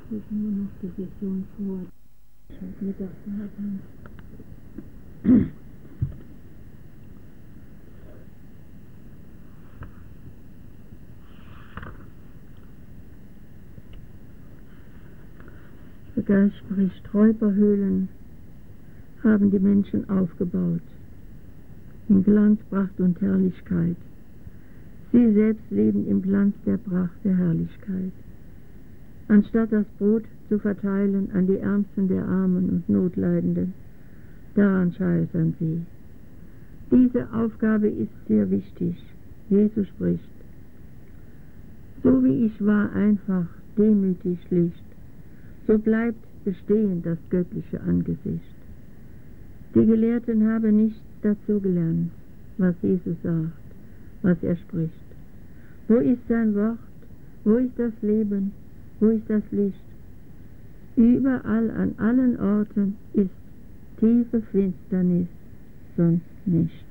liegt nur noch die Vision vor, die ich heute Mittag gehabt habe. Der Geist spricht, Räuberhöhlen haben die Menschen aufgebaut, in Glanz, Pracht und Herrlichkeit. Sie selbst leben im Glanz der Pracht, der Herrlichkeit. Anstatt das Brot zu verteilen an die Ärmsten der Armen und Notleidenden, daran scheitern sie. Diese Aufgabe ist sehr wichtig. Jesus spricht, so wie ich war, einfach, demütig, schlicht, so bleibt bestehen das göttliche Angesicht. Die Gelehrten haben nicht dazu gelernt, was Jesus sagt, was er spricht. Wo ist sein Wort? Wo ist das Leben? Wo ist das Licht? Überall, an allen Orten ist tiefe Finsternis, sonst nicht.